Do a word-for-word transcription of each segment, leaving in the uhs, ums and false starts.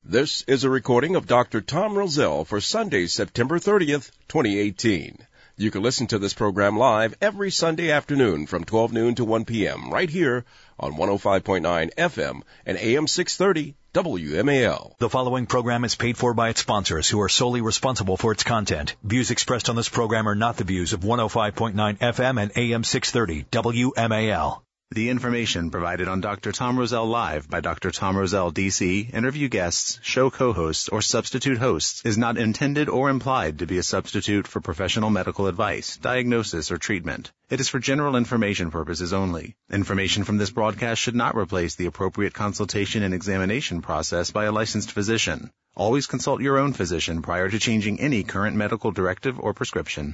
This is a recording of Doctor Tom Rosell for Sunday, September thirtieth, twenty eighteen. You can listen to this program live every Sunday afternoon from twelve noon to one p.m. right here on one oh five point nine F M and A M six thirty W M A L. The following program is paid for by its sponsors, who are solely responsible for its content. Views expressed on this program are not the views of one oh five point nine F M and A M six thirty W M A L. The information provided on Doctor Tom Rosell Live by Doctor Tom Rosell, D C, interview guests, show co-hosts, or substitute hosts is not intended or implied to be a substitute for professional medical advice, diagnosis, or treatment. It is for general information purposes only. Information from this broadcast should not replace the appropriate consultation and examination process by a licensed physician. Always consult your own physician prior to changing any current medical directive or prescription.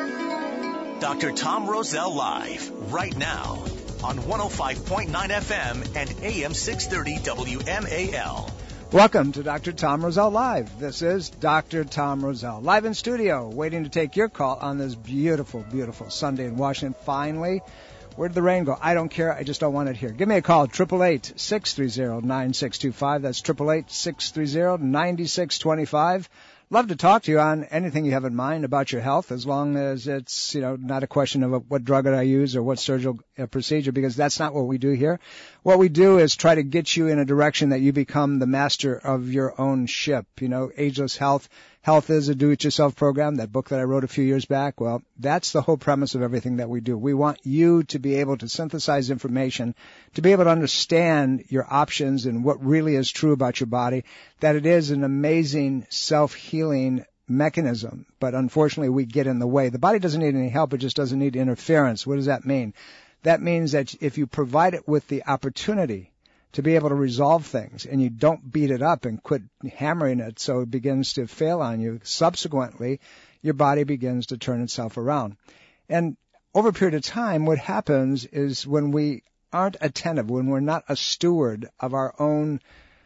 Doctor Tom Rosell Live, right now, on one oh five point nine F M and A M six thirty W M A L. Welcome to Doctor Tom Rosell Live. This is Doctor Tom Rosell, live in studio, waiting to take your call on this beautiful, beautiful Sunday in Washington. Finally, where did the rain go? I don't care. I just don't want it here. Give me a call, eight eight eight, six three zero, nine six two five. That's eight eight eight, six three zero, nine six two five. Love to talk to you on anything you have in mind about your health, as long as it's, you know, not a question of what drug did I use or what surgical procedure, because that's not what we do here. What we do is try to get you in a direction that you become the master of your own ship. You know, Ageless Health. Health is a do-it-yourself program, that book that I wrote a few years back. Well, that's the whole premise of everything that we do. We want you to be able to synthesize information, to be able to understand your options and what really is true about your body, that it is an amazing self-healing mechanism. But unfortunately, we get in the way. The body doesn't need any help. It just doesn't need interference. What does that mean? That means that if you provide it with the opportunity to be able to resolve things, and you don't beat it up and quit hammering it so it begins to fail on you, subsequently, your body begins to turn itself around. And over a period of time, what happens is when we aren't attentive, when we're not a steward of our own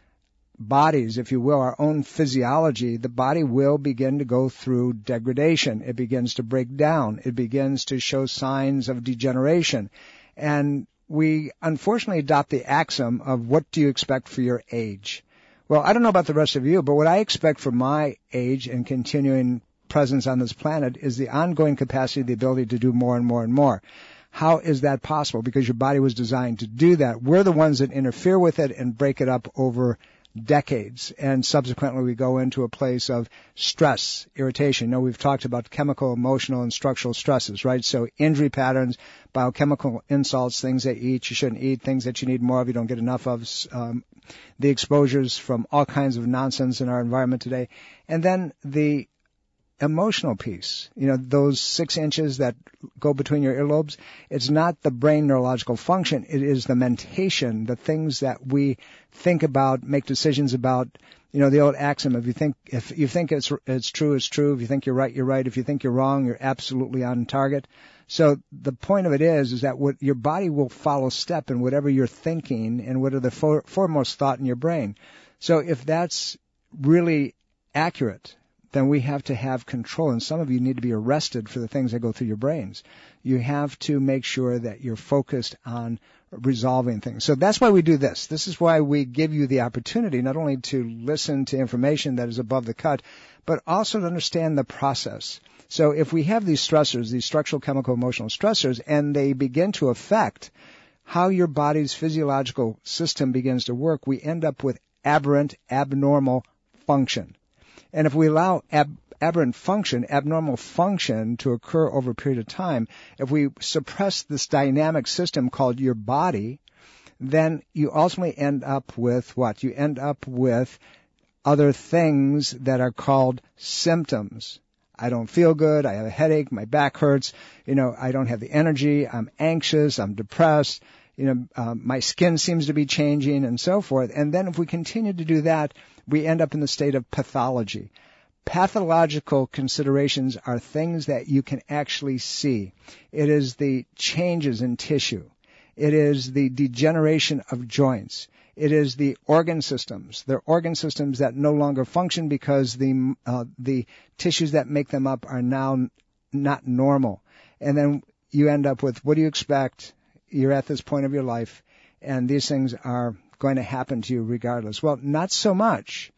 bodies, if you will, our own physiology, the body will begin to go through degradation. It begins to break down. It begins to show signs of degeneration. And we unfortunately adopt the axiom of what do you expect for your age? Well, I don't know about the rest of you, but what I expect for my age and continuing presence on this planet is the ongoing capacity, the ability to do more and more and more. How is that possible? Because your body was designed to do that. We're the ones that interfere with it and break it up over decades, and subsequently we go into a place of stress, irritation. You know, we've talked about chemical, emotional, and structural stresses, right? So injury patterns, biochemical insults, things that you eat, you shouldn't eat, things that you need more of, you don't get enough of, um, the exposures from all kinds of nonsense in our environment today. And then the emotional piece, you know, those six inches that go between your earlobes, it's not the brain neurological function, it is the mentation, the things that we think about, make decisions about. You know, the old axiom, if you think, if you think it's, it's true, it's true. If you think you're right, you're right. If you think you're wrong, you're absolutely on target. So the point of it is, is that what your body will follow step in whatever you're thinking and what are the for, foremost thought in your brain. So if that's really accurate, then we have to have control. And some of you need to be arrested for the things that go through your brains. You have to make sure that you're focused on resolving things. So that's why we do this. This is why we give you the opportunity not only to listen to information that is above the cut, but also to understand the process. So if we have these stressors, these structural, chemical, emotional stressors, and they begin to affect how your body's physiological system begins to work, we end up with aberrant, abnormal function. And if we allow ab- aberrant function, abnormal function to occur over a period of time, if we suppress this dynamic system called your body, then you ultimately end up with what? You end up with other things that are called symptoms. I don't feel good. I have a headache. My back hurts. You know, I don't have the energy. I'm anxious. I'm depressed. You know, um, my skin seems to be changing and so forth. And then if we continue to do that, we end up in the state of pathology. Pathological considerations are things that you can actually see. It is the changes in tissue. It is the degeneration of joints. It is the organ systems. They're organ systems that no longer function because the uh, the tissues that make them up are now not normal. And then you end up with, what do you expect? You're at this point of your life, and these things are going to happen to you regardless. Well, not so much.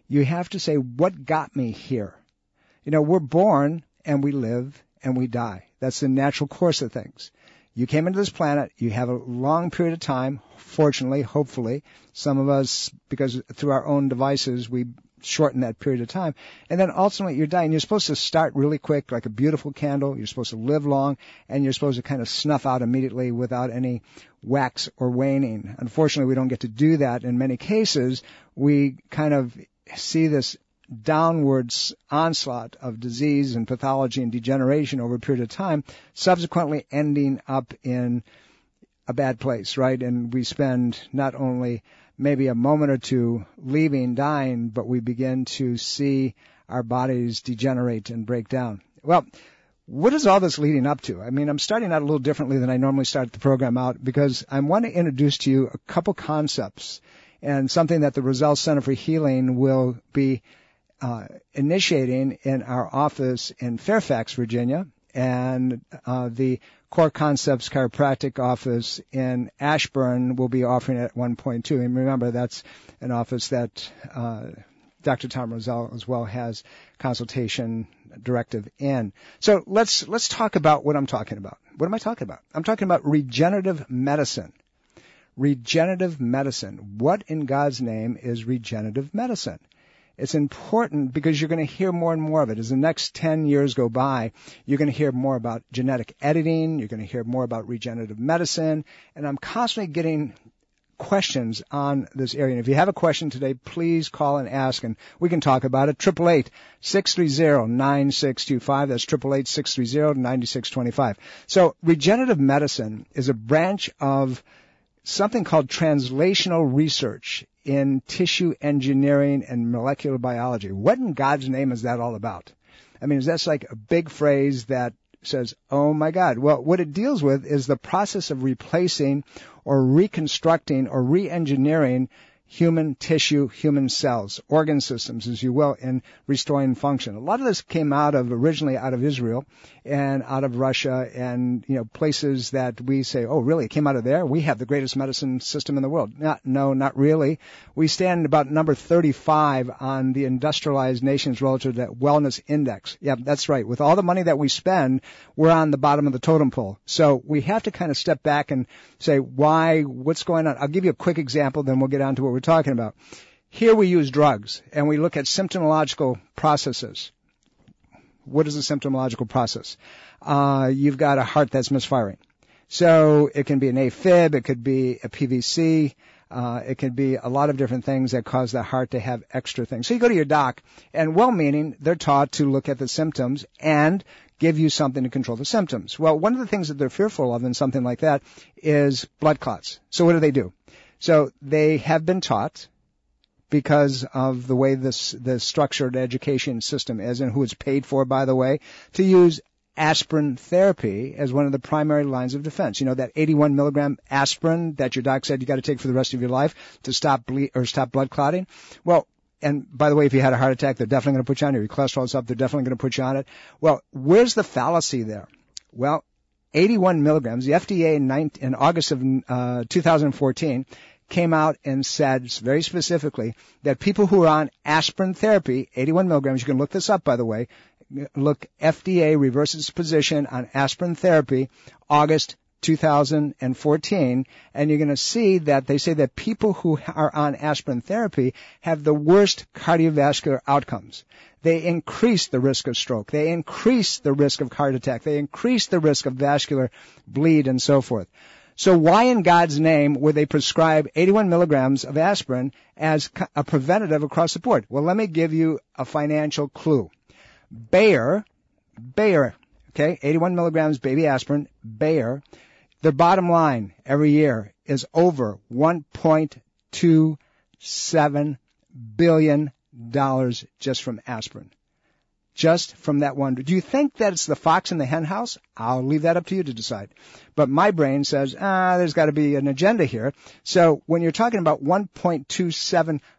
you have to say, what got me here? You know, we're born and we live and we die. That's the natural course of things. You came into this planet, you have a long period of time, fortunately, hopefully. Some of us, because through our own devices, we shorten that period of time. And then ultimately you're dying. You're supposed to start really quick, like a beautiful candle. You're supposed to live long, and you're supposed to kind of snuff out immediately without any wax or waning. Unfortunately, we don't get to do that in many cases. We kind of see this downwards onslaught of disease and pathology and degeneration over a period of time, subsequently ending up in a bad place, right? And we spend not only maybe a moment or two leaving, dying, but we begin to see our bodies degenerate and break down. Well, what is all this leading up to? I mean, I'm starting out a little differently than I normally start the program out, because I want to introduce to you a couple concepts and something that the Roselle Center for Healing will be Uh, initiating in our office in Fairfax, Virginia, and uh, the Core Concepts Chiropractic office in Ashburn will be offering it at one point two. And remember, that's an office that uh, Doctor Tom Roselle as well has consultation directive in. So let's let's talk about what I'm talking about. What am I talking about? I'm talking about regenerative medicine. Regenerative medicine. What in God's name is regenerative medicine? It's important because you're going to hear more and more of it. As the next ten years go by, you're going to hear more about genetic editing. You're going to hear more about regenerative medicine. And I'm constantly getting questions on this area. And if you have a question today, please call and ask, and we can talk about it. eight eight eight, six three zero, nine six two five. That's eight eight eight, six three zero, nine six two five. So regenerative medicine is a branch of something called translational research in tissue engineering and molecular biology. What in God's name is that all about? I mean, is that like a big phrase that says, oh my God? Well, what it deals with is the process of replacing or reconstructing or re-engineering human tissue, human cells, organ systems, as you will, in restoring function. A lot of this came out of, originally out of Israel and out of Russia and, you know, places that we say, oh, really, it came out of there? We have the greatest medicine system in the world. Not, no, not really. We stand about number thirty-five on the industrialized nations relative to that wellness index. Yeah, that's right. With all the money that we spend, we're on the bottom of the totem pole. So we have to kind of step back and say, why, what's going on? I'll give you a quick example, then we'll get on to what we're talking about. Here we use drugs, and we look at symptomological processes. What is a symptomological process? Uh, you've got a heart that's misfiring. So it can be an AFib, it could be a P V C, uh, it could be a lot of different things that cause the heart to have extra things. So you go to your doc, and well-meaning, they're taught to look at the symptoms and give you something to control the symptoms. Well, one of the things that they're fearful of in something like that is blood clots. So what do they do? So they have been taught, because of the way this the structured education system is and who it's paid for, by the way, to use aspirin therapy as one of the primary lines of defense. You know, that eighty-one milligram aspirin that your doc said you got to take for the rest of your life to stop ble- or stop blood clotting. Well, and by the way, if you had a heart attack, they're definitely going to put you on it. Your cholesterol's up, they're definitely going to put you on it. Well, where's the fallacy there? Well, eighty-one milligrams, the F D A in, nine, in August of uh, two thousand fourteen came out and said very specifically that people who are on aspirin therapy, eighty-one milligrams, you can look this up, by the way, look, F D A reverses position on aspirin therapy, August two thousand fourteen, and you're going to see that they say that people who are on aspirin therapy have the worst cardiovascular outcomes. They increase the risk of stroke. They increase the risk of heart attack. They increase the risk of vascular bleed and so forth. So why in God's name would they prescribe eighty-one milligrams of aspirin as a preventative across the board? Well, let me give you a financial clue. Bayer, Bayer, okay, eighty-one milligrams baby aspirin, Bayer, their bottom line every year is over one point two seven billion dollars just from aspirin. Just from that one. Do you think that it's the fox in the hen house? I'll leave that up to you to decide. But my brain says, ah, there's got to be an agenda here. So when you're talking about one point two seven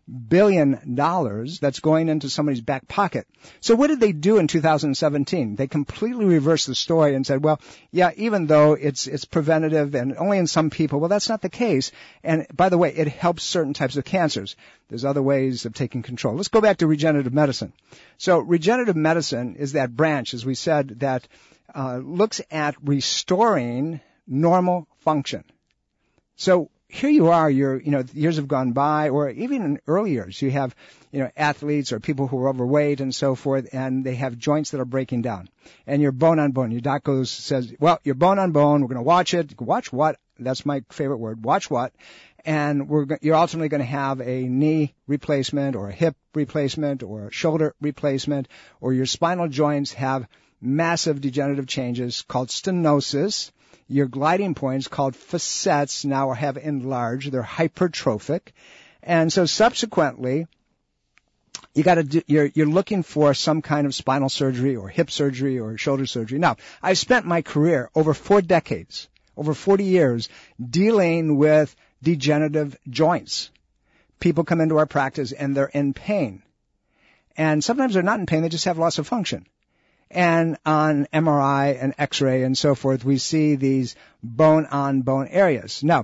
billion dollars that's going into somebody's back pocket. So what did they do in two thousand seventeen? They completely reversed the story and said, well, yeah, even though it's it's preventative and only in some people, well, that's not the case. And by the way, it helps certain types of cancers. There's other ways of taking control. Let's go back to regenerative medicine. So regenerative medicine is that branch, as we said, that uh, looks at restoring normal function. So here you are, you're, you know, years have gone by, or even in early years, you have, you know, athletes or people who are overweight and so forth, and they have joints that are breaking down. And you're bone on bone. Your doc goes, says, well, you're bone on bone. We're going to watch it. Watch what? That's my favorite word. Watch what? And we're, you're ultimately going to have a knee replacement or a hip replacement or a shoulder replacement, or your spinal joints have massive degenerative changes called stenosis. Your gliding points, called facets, now have enlarged. They're hypertrophic. And so subsequently, you got to do, you're, you're looking for some kind of spinal surgery or hip surgery or shoulder surgery. Now, I spent my career over four decades, over forty years, dealing with degenerative joints. People come into our practice and they're in pain. And sometimes they're not in pain, they just have loss of function. And on M R I and X-ray and so forth, we see these bone-on-bone areas. Now,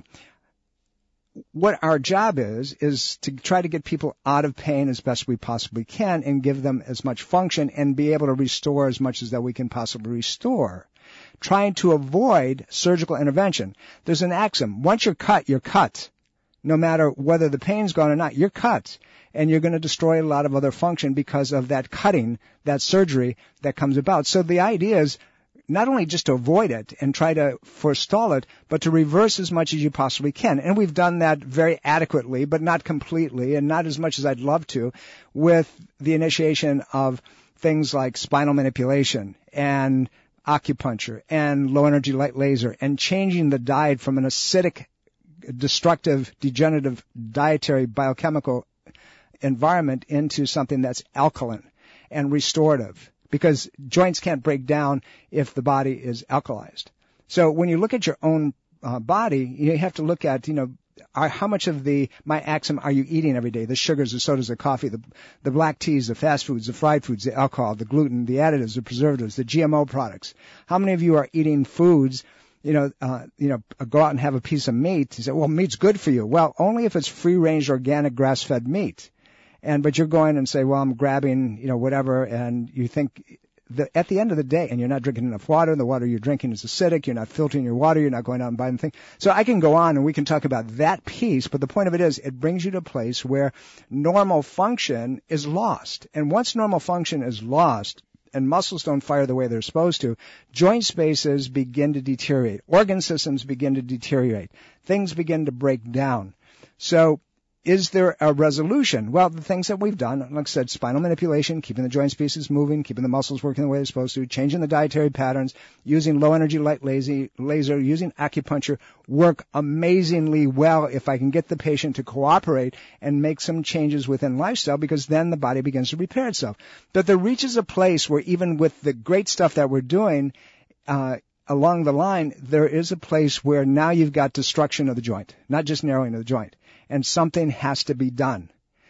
what our job is, is to try to get people out of pain as best we possibly can and give them as much function and be able to restore as much as that we can possibly restore, trying to avoid surgical intervention. There's an axiom. Once you're cut, you're cut. No matter whether the pain's gone or not, you're cut. And you're going to destroy a lot of other function because of that cutting, that surgery that comes about. So the idea is not only just to avoid it and try to forestall it, but to reverse as much as you possibly can. And we've done that very adequately, but not completely, and not as much as I'd love to, with the initiation of things like spinal manipulation and acupuncture and low-energy light laser and changing the diet from an acidic, destructive, degenerative dietary biochemical environment into something that's alkaline and restorative, because joints can't break down if the body is alkalized. So when you look at your own uh, body, you have to look at, you know, are, how much of the, my axiom, are you eating every day? The sugars, the sodas, the coffee, the, the black teas, the fast foods, the fried foods, the alcohol, the gluten, the additives, the preservatives, the G M O products. How many of you are eating foods, you know, uh, you know, go out and have a piece of meat? You say, well, meat's good for you. Well, only if it's free-range, organic, grass-fed meat. And, but you're going and say, well, I'm grabbing, you know, whatever, and you think that at the end of the day, and you're not drinking enough water, and the water you're drinking is acidic, you're not filtering your water, you're not going out and buying things. So I can go on and we can talk about that piece, but the point of it is it brings you to a place where normal function is lost. And once normal function is lost, and muscles don't fire the way they're supposed to, joint spaces begin to deteriorate. Organ systems begin to deteriorate. Things begin to break down. So is there a resolution? Well, the things that we've done, like I said, spinal manipulation, keeping the joint spaces moving, keeping the muscles working the way they're supposed to, changing the dietary patterns, using low-energy light laser, laser, using acupuncture, work amazingly well if I can get the patient to cooperate and make some changes within lifestyle, because then the body begins to repair itself. But there reaches a place where even with the great stuff that we're doing, uh, along the line, there is a place where now you've got destruction of the joint, not just narrowing of the joint. And something has to be done.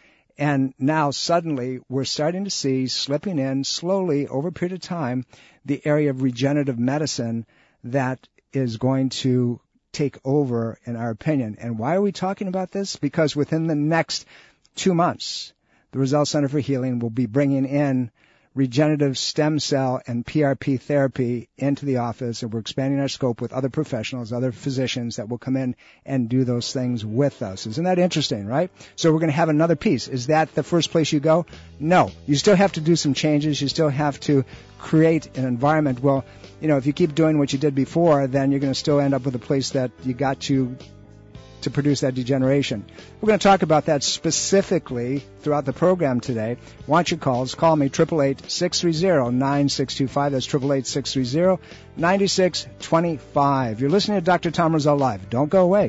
And now suddenly we're starting to see slipping in slowly over a period of time the area of regenerative medicine that is going to take over, in our opinion. And why are we talking about this? Because within the next two months, the Roselle Center for Healing will be bringing in regenerative stem cell and P R P therapy into the office, and we're expanding our scope with other professionals, other physicians that will come in and do those things with us. Isn't that interesting, right? So we're going to have another piece. Is that the first place you go? No. You still have to do some changes. You still have to create an environment. Well, you know, if you keep doing what you did before, then you're going to still end up with a place that you got to to produce that degeneration. We're going to talk about that specifically throughout the program today. Want your calls? Call me, eight eight eight, six three zero, nine six two five. That's eight eight eight, six three zero, nine six two five. You're listening to Doctor Tom Roselle Live. Don't go away.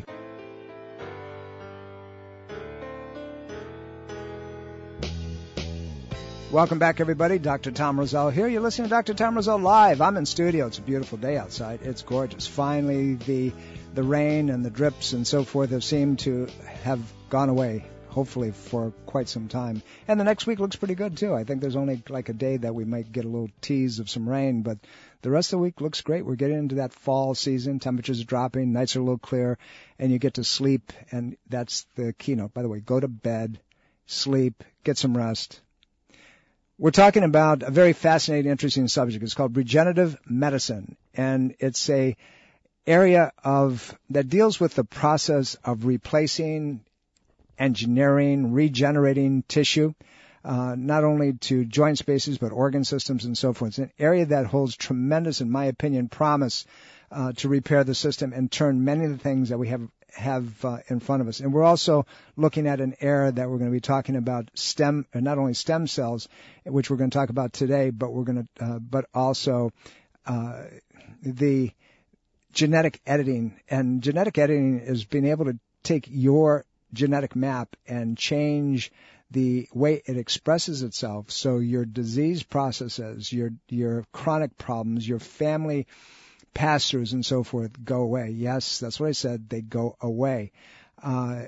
Welcome back, everybody. Doctor Tom Roselle here. You're listening to Doctor Tom Roselle Live. I'm in studio. It's a beautiful day outside. It's gorgeous. Finally, the the rain and the drips and so forth have seemed to have gone away. hopefully for quite some time. And the next week looks pretty good, too. I think there's only like a day that we might get a little tease of some rain, but the rest of the week looks great. We're getting into that fall season. Temperatures are dropping, nights are a little clearer, and you get to sleep, and that's the keynote. By the way, go to bed, sleep, get some rest. We're talking about a very fascinating, interesting subject. It's called regenerative medicine, and it's a area of that deals with the process of replacing, engineering, regenerating tissue, uh, not only to joint spaces but organ systems and so forth. It's an area that holds tremendous, in my opinion, promise uh, to repair the system and turn many of the things that we have have uh, in front of us. And we're also looking at an area that we're going to be talking about stem, uh, not only stem cells, which we're going to talk about today, but we're going to, uh, but also uh, the genetic editing. And genetic editing is being able to take your genetic map and change the way it expresses itself, so your disease processes, your your chronic problems, your family pass-throughs and so forth go away. Yes, that's what I said. They go away. Uh,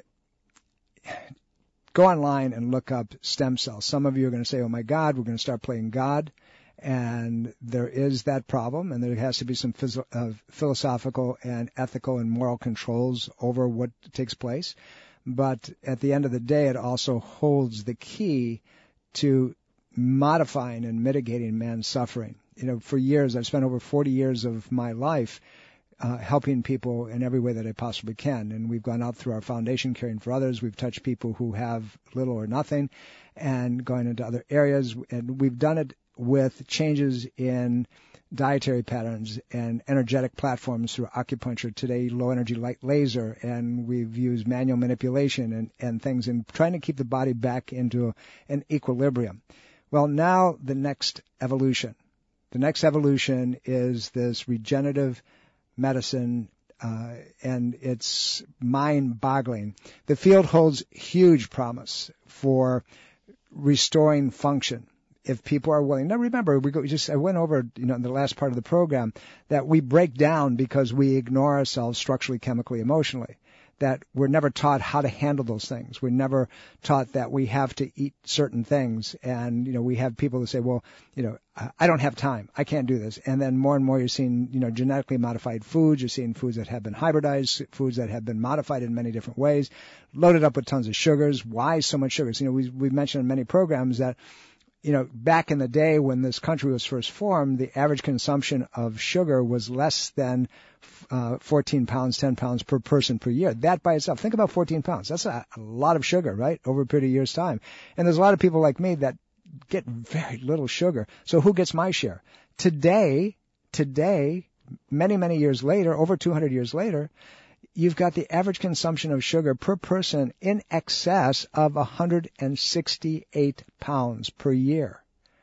go online and look up stem cells. Some of you are going to say, oh, my God, we're going to start playing God. And there is that problem, and there has to be some phys- uh, philosophical and ethical and moral controls over what takes place. But at the end of the day, it also holds the key to modifying and mitigating man's suffering. You know, for years, I've spent over forty years of my life uh, helping people in every way that I possibly can. And we've gone out through our foundation, caring for others. We've touched people who have little or nothing and going into other areas. And we've done it with changes in dietary patterns and energetic platforms through acupuncture, today low energy light laser, and we've used manual manipulation and, and things, and trying to keep the body back into an equilibrium. Well, now the next evolution. The next evolution is this regenerative medicine, uh, and it's mind-boggling. The field holds huge promise for restoring function if people are willing. Now, remember, we go, just I went over, you know, in the last part of the program that we break down because we ignore ourselves structurally, chemically, emotionally. That we're never taught how to handle those things. We're never taught that we have to eat certain things. And, you know, we have people that say, well, you know, I don't have time. I can't do this. And then more and more you're seeing, you know, genetically modified foods. You're seeing foods that have been hybridized, foods that have been modified in many different ways, loaded up with tons of sugars. Why so much sugars? You know, we, we've mentioned in many programs that, you know, back in the day when this country was first formed, the average consumption of sugar was less than uh, fourteen pounds, ten pounds per person per year. That by itself, think about fourteen pounds. That's a, a lot of sugar, right, over a period of years' time. And there's a lot of people like me that get very little sugar. So who gets my share? Today, today, many, many years later, over two hundred years later, you've got the average consumption of sugar per person in excess of one hundred sixty-eight pounds per year.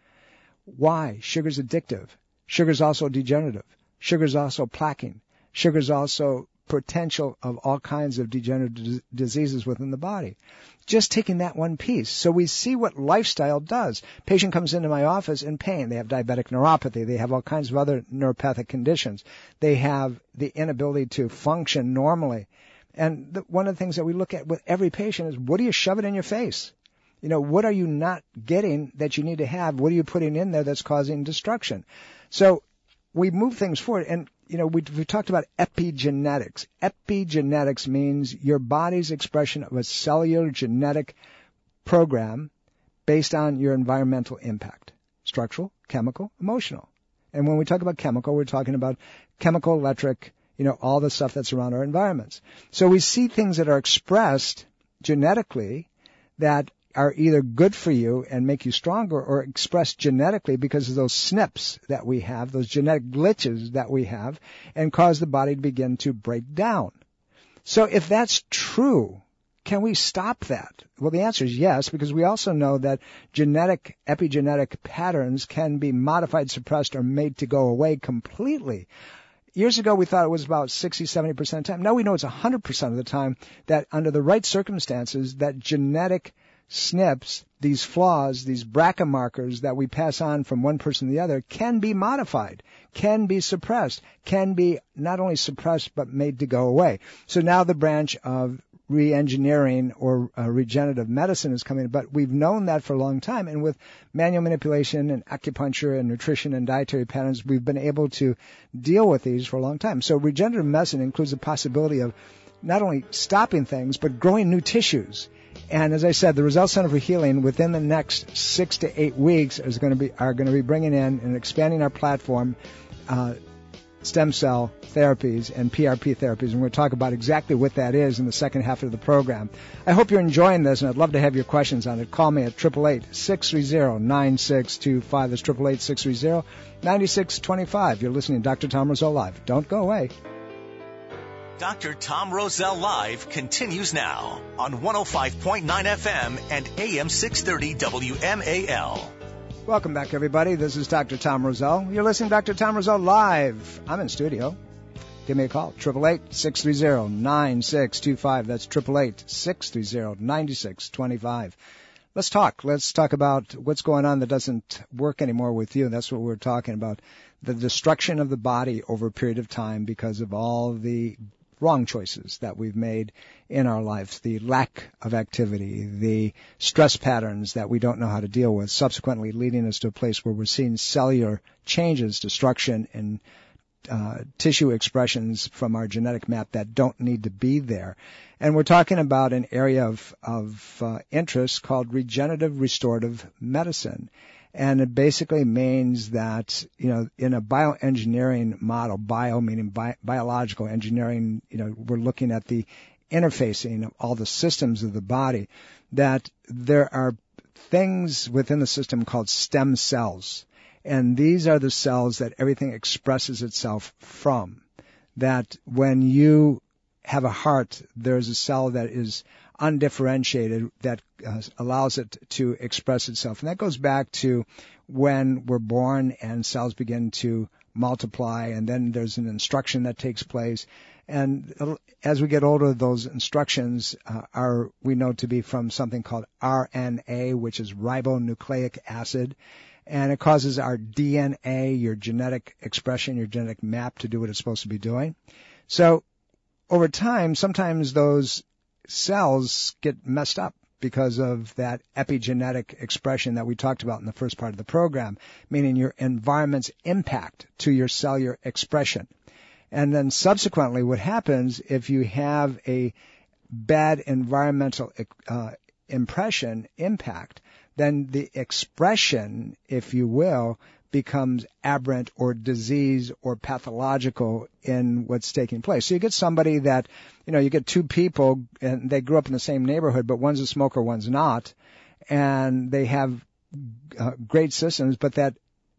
Why? Sugar's addictive. Sugar's also degenerative. Sugar's also plaquing. Sugar's also potential of all kinds of degenerative diseases within the body. Just taking that one piece. So we see what lifestyle does. Patient comes into my office in pain. They have diabetic neuropathy. They have all kinds of other neuropathic conditions. They have the inability to function normally. And the, one of the things that we look at with every patient is, what do you shove it in your face? You know, what are you not getting that you need to have? What are you putting in there that's causing destruction? So we move things forward. And you know, we, we talked about epigenetics. Epigenetics means your body's expression of a cellular genetic program based on your environmental impact. Structural, chemical, emotional. And when we talk about chemical, we're talking about chemical, electric, you know, all the stuff that's around our environments. So we see things that are expressed genetically that are either good for you and make you stronger, or expressed genetically because of those S N Ps that we have, those genetic glitches that we have, and cause the body to begin to break down. So if that's true, can we stop that? Well, the answer is yes, because we also know that genetic, epigenetic patterns can be modified, suppressed, or made to go away completely. Years ago, we thought it was about sixty, seventy percent of the time. Now we know it's one hundred percent of the time that under the right circumstances, that genetic S N Ps, these flaws, these B R C A markers that we pass on from one person to the other, can be modified, can be suppressed, can be not only suppressed but made to go away. So now the branch of re-engineering or uh, regenerative medicine is coming, but we've known that for a long time. And with manual manipulation and acupuncture and nutrition and dietary patterns, we've been able to deal with these for a long time. So regenerative medicine includes the possibility of not only stopping things, but growing new tissues. And as I said, the Roselle Center for Healing within the next six to eight weeks is going to be are going to be bringing in and expanding our platform, uh, stem cell therapies and P R P therapies, and we'll talk about exactly what that is in the second half of the program. I hope you're enjoying this, and I'd love to have your questions on it. Call me at eight eight eight, six three zero, nine six two five. That's eight eight eight, six three zero, nine six two five. You're listening to Doctor Tom Roselle Live. Don't go away. Doctor Tom Roselle Live continues now on one oh five point nine F M and A M six thirty W M A L. Welcome back, everybody. This is Doctor Tom Roselle. You're listening to Doctor Tom Roselle Live. I'm in studio. Give me a call, eight eight eight, six three zero, nine six two five. That's eight eight eight, six three zero, nine six two five. Let's talk. Let's talk about what's going on that doesn't work anymore with you. That's what we're talking about, the destruction of the body over a period of time because of all the wrong choices that we've made in our lives, the lack of activity, the stress patterns that we don't know how to deal with, subsequently leading us to a place where we're seeing cellular changes, destruction, and uh, tissue expressions from our genetic map that don't need to be there. And we're talking about an area of, of uh, interest called regenerative restorative medicine. And it basically means that, you know, in a bioengineering model, bio meaning bi- biological engineering, you know, we're looking at the interfacing of all the systems of the body, that there are things within the system called stem cells. And these are the cells that everything expresses itself from. That when you have a heart, there's a cell that is undifferentiated that uh, allows it to express itself. And that goes back to when we're born and cells begin to multiply, and then there's an instruction that takes place. And as we get older, those instructions uh, are, we know to be from something called R N A, which is ribonucleic acid. And it causes our D N A, your genetic expression, your genetic map, to do what it's supposed to be doing. So over time, sometimes those cells get messed up because of that epigenetic expression that we talked about in the first part of the program, meaning your environment's impact to your cellular expression. And then subsequently, what happens if you have a bad environmental uh, impression, impact, then the expression, if you will, becomes aberrant or disease or pathological in what's taking place. So you get somebody that, you know, you get two people and they grew up in the same neighborhood, but one's a smoker, one's not, and they have uh, great systems, but that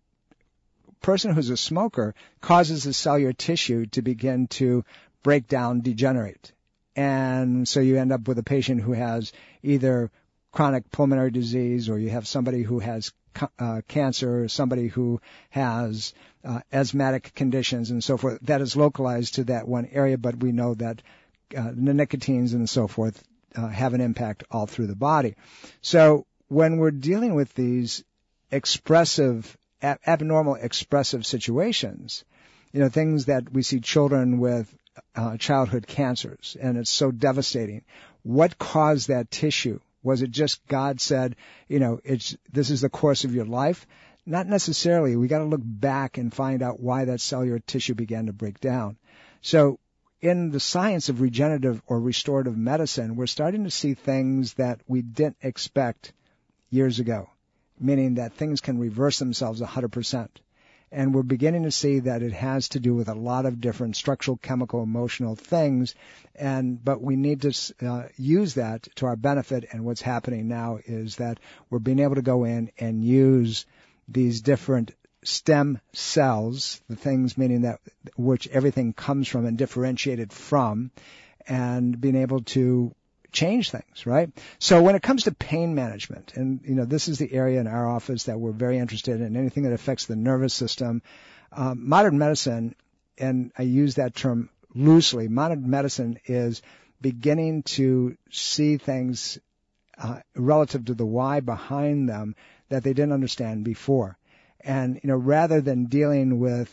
person who's a smoker causes the cellular tissue to begin to break down, degenerate. And so you end up with a patient who has either chronic pulmonary disease, or you have somebody who has uh, cancer, or somebody who has uh, asthmatic conditions and so forth. That is localized to that one area, but we know that uh, the nicotines and so forth uh, have an impact all through the body. So when we're dealing with these expressive, ab- abnormal expressive situations, you know, things that we see children with uh, childhood cancers, and it's so devastating. What caused that tissue? Was it just God said, you know, it's this is the course of your life? Not necessarily. We got to look back and find out why that cellular tissue began to break down. So in the science of regenerative or restorative medicine, we're starting to see things that we didn't expect years ago, meaning that things can reverse themselves one hundred percent. And we're beginning to see that it has to do with a lot of different structural, chemical, emotional things. And but we need to uh, use that to our benefit. And what's happening now is that we're being able to go in and use these different stem cells, the things meaning that which everything comes from and differentiated from, and being able to change things, right? So when it comes to pain management, and, you know, this is the area in our office that we're very interested in, anything that affects the nervous system, um, modern medicine, and I use that term loosely, modern medicine is beginning to see things uh, relative to the why behind them that they didn't understand before. And, you know, rather than dealing with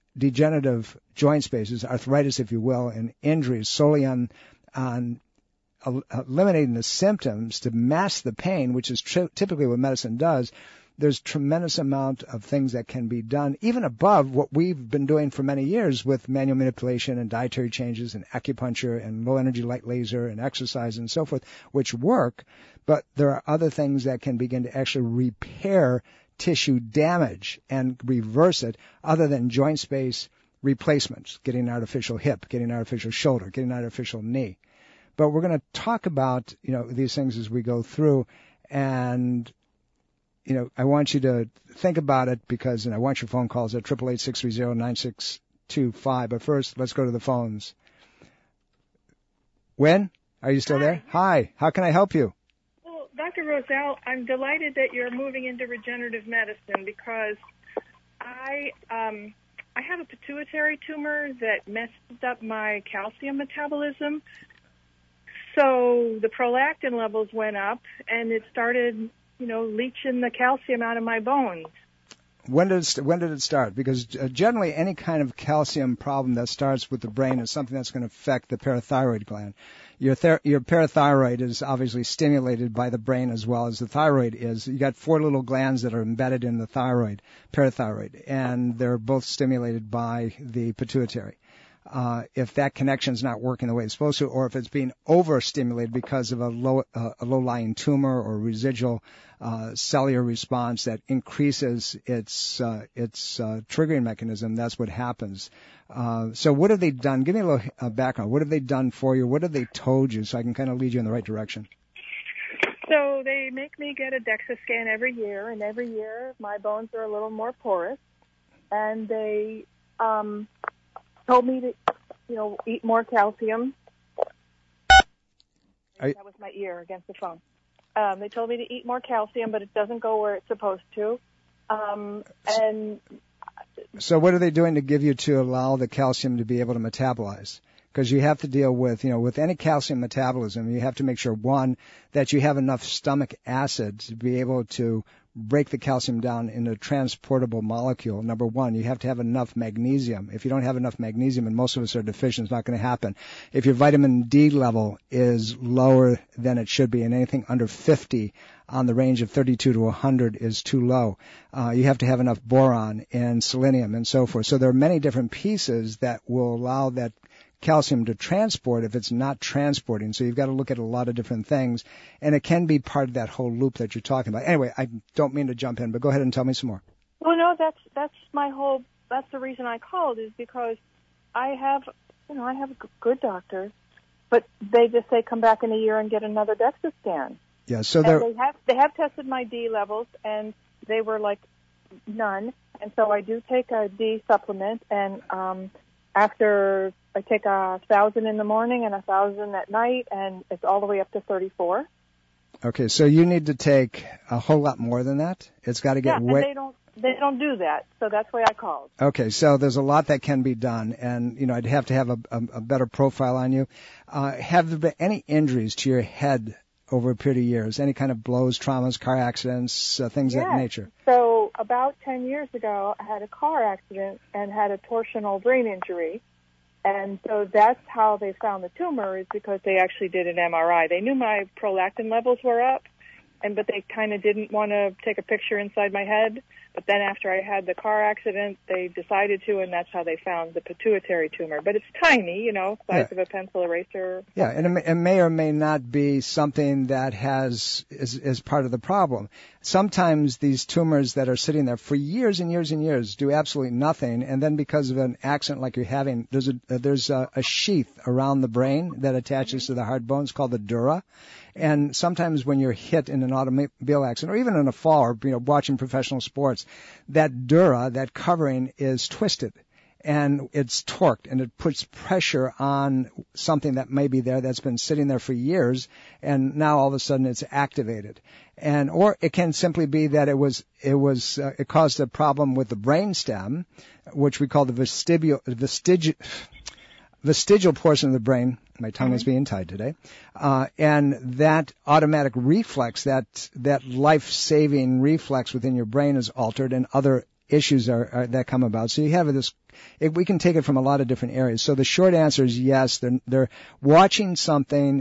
degenerative joint spaces, arthritis, if you will, and injuries solely on, on el- eliminating the symptoms to mask the pain, which is tri- typically what medicine does, there's tremendous amount of things that can be done, even above what we've been doing for many years with manual manipulation and dietary changes and acupuncture and low-energy light laser and exercise and so forth, which work. But there are other things that can begin to actually repair tissue damage and reverse it, other than joint space replacements, getting an artificial hip, getting an artificial shoulder, getting an artificial knee. But we're going to talk about, you know, these things as we go through, and you know, I want you to think about it because, and I want your phone calls at eight eight eight, six three zero, nine six two five. But first, let's go to the phones. Wynn, are you still Hi. there? Hi. How can I help you? Well, Doctor Roselle, I'm delighted that you're moving into regenerative medicine because I um, I have a pituitary tumor that messed up my calcium metabolism. So the prolactin levels went up, and it started, you know, leaching the calcium out of my bones. When did it, when did it start? Because uh, generally any kind of calcium problem that starts with the brain is something that's going to affect the parathyroid gland. Your ther- your parathyroid is obviously stimulated by the brain as well as the thyroid is. You got four little glands that are embedded in the thyroid, parathyroid, and they're both stimulated by the pituitary. Uh, if that connection is not working the way it's supposed to, or if it's being overstimulated because of a low, uh, a low-lying tumor or residual uh, cellular response that increases its uh, its uh, triggering mechanism, that's what happens. Uh, so what have they done? Give me a little uh, background. What have they done for you? What have they told you so I can kind of lead you in the right direction? So they make me get a DEXA scan every year, and every year my bones are a little more porous, and they um, told me to, you know, eat more calcium. I, that was my ear against the phone. Um, they told me to eat more calcium, but it doesn't go where it's supposed to. Um, and so what are they doing to give you to allow the calcium to be able to metabolize? Because you have to deal with, you know, with any calcium metabolism, you have to make sure, one, that you have enough stomach acid to be able to break the calcium down into a transportable molecule. Number one, you have to have enough magnesium. If you don't have enough magnesium, and most of us are deficient, it's not going to happen. If your vitamin D level is lower than it should be, and anything under fifty on the range of thirty-two to one hundred is too low, uh, you have to have enough boron and selenium and so forth. So there are many different pieces that will allow that calcium to transport if it's not transporting. So you've got to look at a lot of different things, and it can be part of that whole loop that you're talking about. Anyway, I don't mean to jump in, but go ahead and tell me some more. Well, no, that's that's my whole. That's the reason I called, is because I have, you know, I have good doctors, but they just say come back in a year and get another DEXA scan. Yeah, so they have they have tested my D levels, and they were like none, and so I do take a D supplement, and um, after I take a thousand in the morning and a thousand at night, and it's all the way up to thirty-four. Okay, so you need to take a whole lot more than that. It's got to get yeah, and way. they don't they don't do that, so that's why I called. Okay, so there's a lot that can be done, and you know I'd have to have a, a, a better profile on you. Uh, have there been any injuries to your head over a period of years? Any kind of blows, traumas, car accidents, uh, things yes. of that nature? So about ten years ago, I had a car accident and had a torsional brain injury. And so that's how they found the tumor, is because they actually did an M R I. They knew my prolactin levels were up, and but they kind of didn't want to take a picture inside my head. But then after I had the car accident, they decided to, and that's how they found the pituitary tumor. But it's tiny, you know, size yeah. of a pencil eraser. Yeah, and it may, it may or may not be something that has is, is part of the problem. Sometimes these tumors that are sitting there for years and years and years do absolutely nothing, and then because of an accident like you're having, there's a there's a, a sheath around the brain that attaches to the hard bones called the dura. And sometimes when you're hit in an automobile accident, or even in a fall, or you know, watching professional sports, that dura, that covering, is twisted, and it's torqued, and it puts pressure on something that may be there that's been sitting there for years, and now all of a sudden it's activated. And or it can simply be that it was it was uh, it caused a problem with the brain stem, which we call the vestibular vestigial. vestigial portion of the brain. My tongue is being tied today. Uh, and that automatic reflex, that that life-saving reflex within your brain is altered, and other issues are, are that come about. So you have this, it, we can take it from a lot of different areas. So the short answer is yes, they're, they're watching something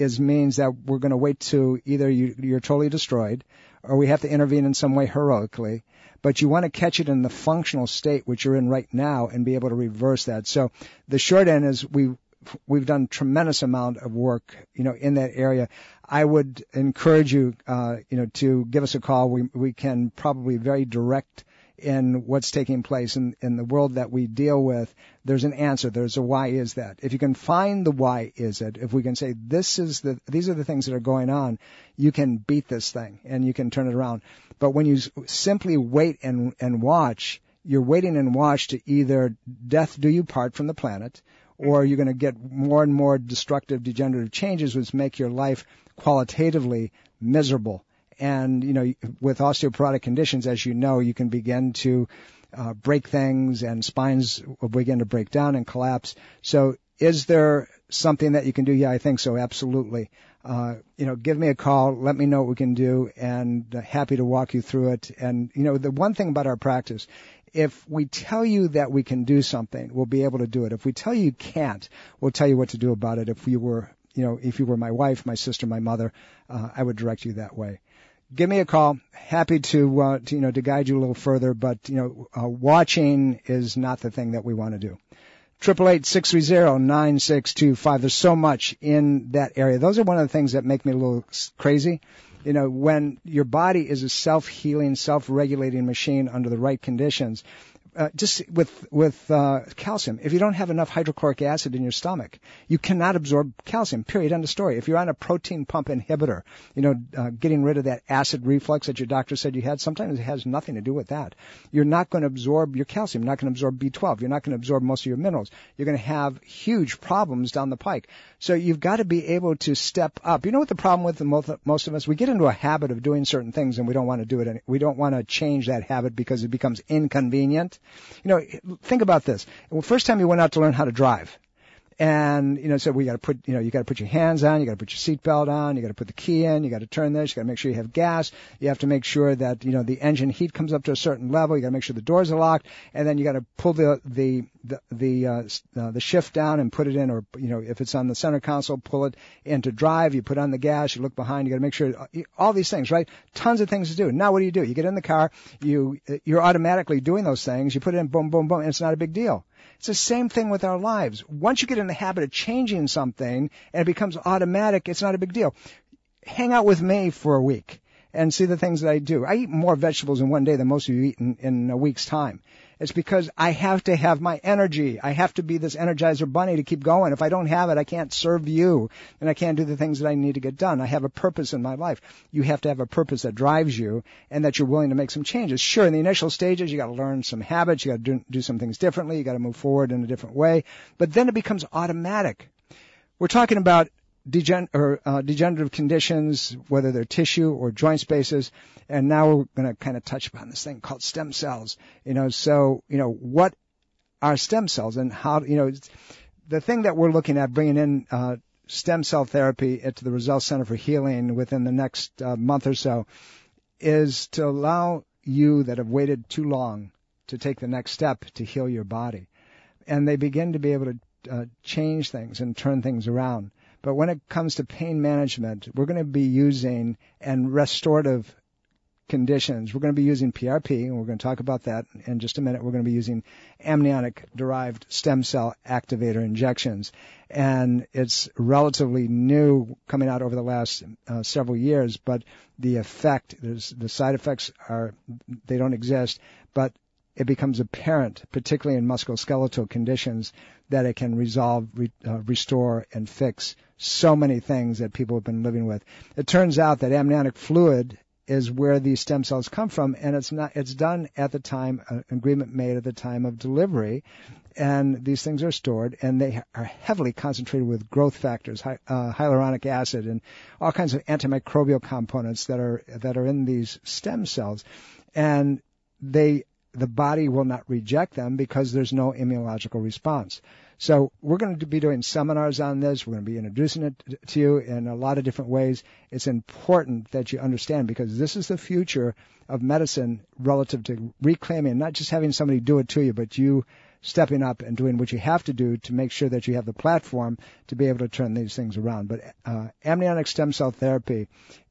is means that we're going to wait to either you, you're totally destroyed or we have to intervene in some way heroically. But you want to catch it in the functional state which you're in right now and be able to reverse that. So the short end is we we've done tremendous amount of work, you know, in that area. I would encourage you, uh, you know, to give us a call. We we can probably very direct in what's taking place in, in the world that we deal with. There's an answer. There's a why is that. If you can find the why is it, if we can say this is the these are the things that are going on, you can beat this thing and you can turn it around. But when you simply wait and and watch, you're waiting and watch to either death do you part from the planet, or you're going to get more and more destructive, degenerative changes which make your life qualitatively miserable. And, you know, with osteoporotic conditions, as you know, you can begin to uh, break things and spines will begin to break down and collapse. So is there something that you can do? Yeah, I think so. Absolutely. Uh, you know, give me a call. Let me know what we can do, and uh, happy to walk you through it. And, you know, the one thing about our practice, if we tell you that we can do something, we'll be able to do it. If we tell you you can't, we'll tell you what to do about it. If you were, you know, if you were my wife, my sister, my mother, uh, I would direct you that way. Give me a call. Happy to, uh, to, you know, to guide you a little further, but, you know, uh, watching is not the thing that we want to do. Triple eight six three zero nine six two five. There's so much in that area. Those are one of the things that make me a little crazy. You know, when your body is a self-healing, self-regulating machine under the right conditions, uh, just with with uh, calcium, if you don't have enough hydrochloric acid in your stomach, you cannot absorb calcium, period, end of story. If you're on a protein pump inhibitor, you know, uh, getting rid of that acid reflux that your doctor said you had, sometimes it has nothing to do with that. You're not going to absorb your calcium. You're not going to absorb B twelve. You're not going to absorb most of your minerals. You're going to have huge problems down the pike. So you've got to be able to step up. You know what the problem with the most, most of us? We get into a habit of doing certain things and we don't want to do it. Any, we don't want to change that habit because it becomes inconvenient. You know, think about this. Well, first time you went out to learn how to drive, and you know, so we got to put, you know, you got to put your hands on, you got to put your seatbelt on, you got to put the key in, you got to turn this, you got to make sure you have gas, you have to make sure that you know the engine heat comes up to a certain level, you got to make sure the doors are locked, and then you got to pull the the the the, uh, uh, the shift down and put it in, or you know, if it's on the center console, pull it into drive. You put on the gas, you look behind, you got to make sure all these things, right? Tons of things to do. Now, what do you do? You get in the car, you you're automatically doing those things. You put it in, boom, boom, boom, and it's not a big deal. It's the same thing with our lives. Once you get in the habit of changing something and it becomes automatic, it's not a big deal. Hang out with me for a week and see the things that I do. I eat more vegetables in one day than most of you eat in, in a week's time. It's because I have to have my energy. I have to be this Energizer bunny to keep going. If I don't have it, I can't serve you, and I can't do the things that I need to get done. I have a purpose in my life. You have to have a purpose that drives you and that you're willing to make some changes. Sure, in the initial stages, you got to learn some habits. You got to do, do some things differently. You got to move forward in a different way. But then it becomes automatic. We're talking about Degen- or, uh, degenerative conditions, whether they're tissue or joint spaces, and now we're going to kind of touch upon this thing called stem cells. You know, so you know what are stem cells and how you know the thing that we're looking at bringing in uh, stem cell therapy at the Roselle Center for Healing within the next uh, month or so is to allow you that have waited too long to take the next step to heal your body, and they begin to be able to uh, change things and turn things around. But when it comes to pain management, we're going to be using, and restorative conditions, we're going to be using P R P, and we're going to talk about that in just a minute. We're going to be using amniotic-derived stem cell activator injections. And it's relatively new, coming out over the last uh, several years, but the effect, there's, the side effects are, they don't exist, but it becomes apparent, particularly in musculoskeletal conditions, that it can resolve, re, uh, restore, and fix so many things that people have been living with. It turns out that amniotic fluid is where these stem cells come from, and it's not. It's done at the time, an agreement made at the time of delivery, and these things are stored, and they are heavily concentrated with growth factors, hy, uh, hyaluronic acid, and all kinds of antimicrobial components that are that are in these stem cells, and they. The body will not reject them because there's no immunological response. So we're going to be doing seminars on this. We're going to be introducing it to you in a lot of different ways. It's important that you understand because this is the future of medicine relative to reclaiming, not just having somebody do it to you, but you stepping up and doing what you have to do to make sure that you have the platform to be able to turn these things around. But uh, amniotic stem cell therapy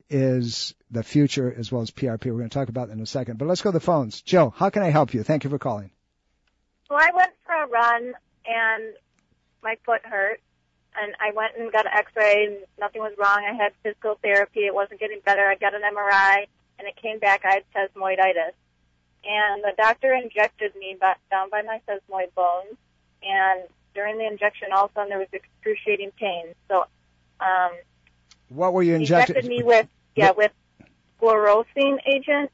is the future, as well as P R P. We're going to talk about that in a second. But let's go to the phones. Jill, how can I help you? Thank you for calling. Well, I went for a run, and my foot hurt. And I went and got an x-ray, and nothing was wrong. I had physical therapy. It wasn't getting better. I got an M R I, and it came back I had sesamoiditis. And the doctor injected me back down by my sesamoid bones. And during the injection, all of a sudden, there was excruciating pain. So, um, what were you injected? Injected me with, yeah, with sclerosing agent.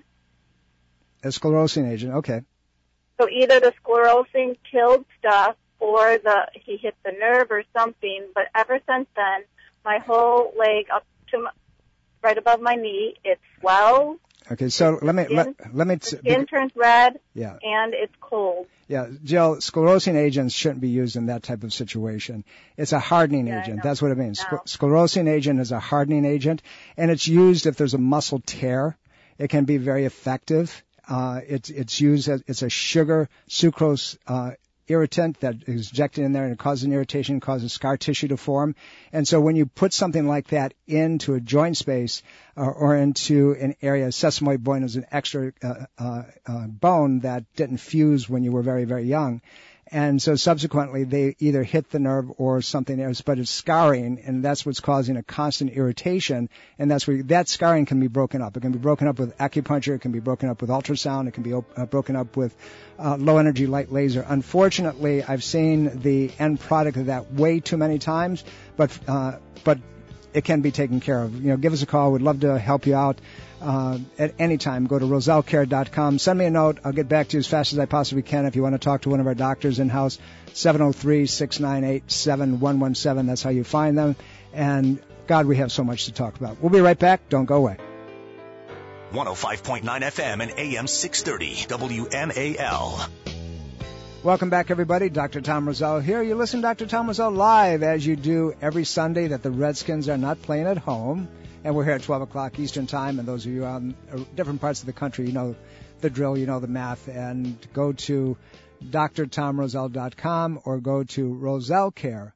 A sclerosing agent, okay. So either the sclerosing killed stuff, or the he hit the nerve or something. But ever since then, my whole leg up to my, right above my knee, it swells. Okay, so let me skin, let, let me. The skin turns red. Yeah. And it's cold. Yeah, Jill, sclerosing agents shouldn't be used in that type of situation. It's a hardening yeah, agent. That's what it means. No. Sclerosing agent is a hardening agent, and it's used if there's a muscle tear. It can be very effective. Uh, it's it's used as it's a sugar sucrose uh, irritant that is injected in there, and it causes an irritation, causes scar tissue to form. And so when you put something like that into a joint space uh, or into an area, sesamoid bone is an extra uh, uh, uh, bone that didn't fuse when you were very, very young. And so subsequently, they either hit the nerve or something else, but it's scarring, and that's what's causing a constant irritation. And that's where that scarring can be broken up. It can be broken up with acupuncture. It can be broken up with ultrasound. It can be uh, broken up with uh, low-energy light laser. Unfortunately, I've seen the end product of that way too many times, but uh, but it can be taken care of. You know, give us a call. We'd love to help you out. Uh, at any time, go to roselle care dot com. Send me a note. I'll get back to you as fast as I possibly can. If you want to talk to one of our doctors in-house, seven oh three, six nine eight, seven one one seven. That's how you find them. And, God, we have so much to talk about. We'll be right back. Don't go away. one oh five point nine F M and A M six thirty W M A L. Welcome back, everybody. Doctor Tom Roselle here. You listen to Doctor Tom Roselle live, as you do every Sunday that the Redskins are not playing at home. And we're here at twelve o'clock Eastern Time, and those of you on different parts of the country, you know the drill, you know the math. And go to D R tom roselle dot com or go to roselle care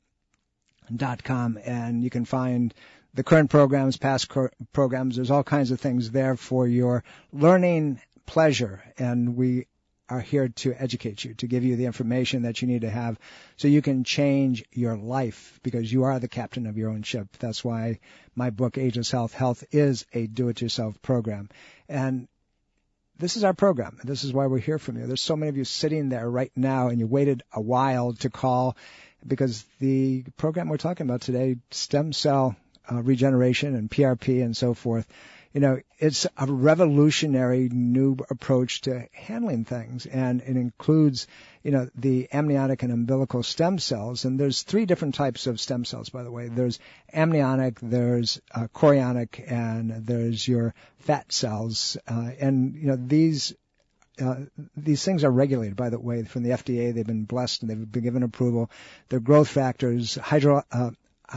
dot com, and you can find the current programs, past cur- programs. There's all kinds of things there for your learning pleasure, and we are here to educate you, to give you the information that you need to have so you can change your life, because you are the captain of your own ship. That's why my book, Ageless Health, Health is a do-it-yourself program. And this is our program. This is why we're here from you. There's so many of you sitting there right now, and you waited a while to call, because the program we're talking about today, stem cell uh, regeneration and P R P and so forth, you know, it's a revolutionary new approach to handling things, and it includes, you know, the amniotic and umbilical stem cells. And there's three different types of stem cells, by the way. There's amniotic, there's uh, chorionic, and there's your fat cells. Uh, and, you know, these uh, these things are regulated, by the way, from the F D A. They've been blessed and they've been given approval. They're growth factors, hydro... Uh,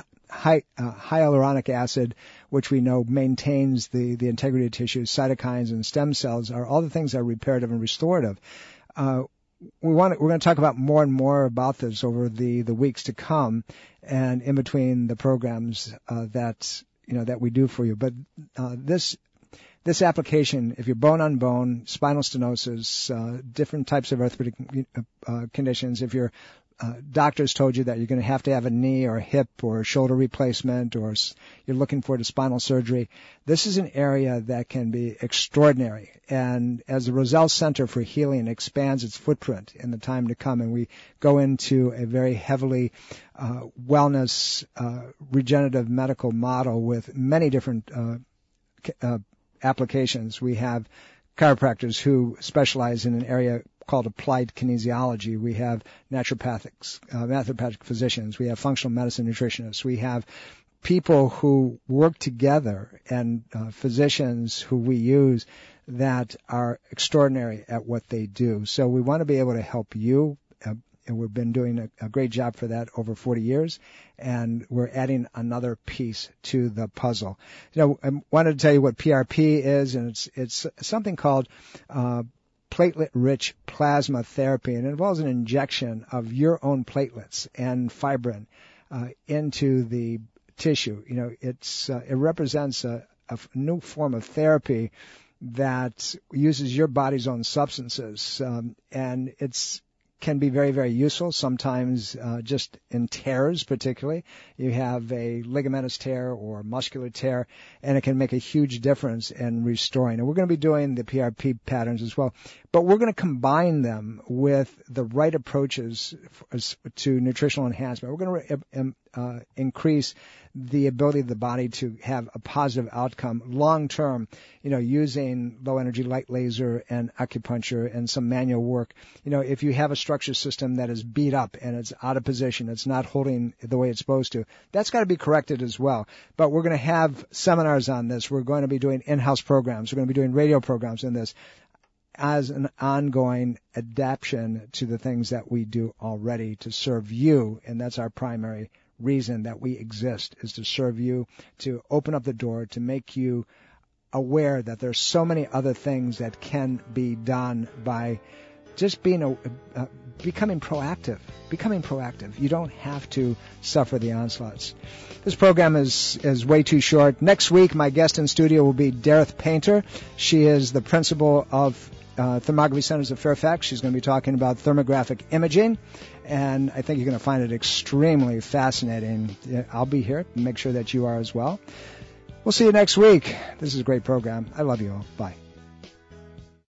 Hy, uh, hyaluronic acid, which we know maintains the, the integrity of tissues, cytokines, and stem cells, are all the things that are reparative and restorative. Uh, we want to, we're going to talk about more and more about this over the, the weeks to come, and in between the programs uh, that you know that we do for you. But uh, this this application, if you're bone on bone, spinal stenosis, uh, different types of arthritic uh, conditions, if you're Uh, doctors told you that you're going to have to have a knee or a hip or a shoulder replacement, or you're looking for the spinal surgery. This is an area that can be extraordinary. And as the Roselle Center for Healing expands its footprint in the time to come, and we go into a very heavily uh, wellness, uh, regenerative medical model with many different uh, uh, applications, we have chiropractors who specialize in an area called applied kinesiology. We have naturopathics, uh, naturopathic physicians. We have functional medicine nutritionists. We have people who work together, and uh, physicians who we use that are extraordinary at what they do. So we want to be able to help you, uh, and we've been doing a, a great job for that over forty years, and we're adding another piece to the puzzle. You know, I wanted to tell you what P R P is, and it's it's something called uh, platelet-rich plasma therapy, and it involves an injection of your own platelets and fibrin uh, into the tissue. You know, it's uh, it represents a, a new form of therapy that uses your body's own substances, um, and it's can be very, very useful, sometimes uh, just in tears particularly. You have a ligamentous tear or muscular tear, and it can make a huge difference in restoring. And we're going to be doing the P R P patterns as well, but we're going to combine them with the right approaches to nutritional enhancement. We're going to uh, increase the ability of the body to have a positive outcome long term, you know, using low energy light laser and acupuncture and some manual work. You know, if you have a structure system that is beat up and it's out of position, it's not holding the way it's supposed to, that's got to be corrected as well. But we're going to have seminars on this. We're going to be doing in-house programs. We're going to be doing radio programs in this as an ongoing adaptation to the things that we do already to serve you, and that's our primary reason that we exist, is to serve you, to open up the door, to make you aware that there's so many other things that can be done by just being a, uh, becoming proactive, becoming proactive. You don't have to suffer the onslaughts. This program is, is way too short. Next week, my guest in studio will be Dareth Painter. She is the principal of uh, Thermography Centers of Fairfax. She's going to be talking about thermographic imaging, and I think you're going to find it extremely fascinating. I'll be here. Make sure that you are as well. We'll see you next week. This is a great program. I love you all. Bye.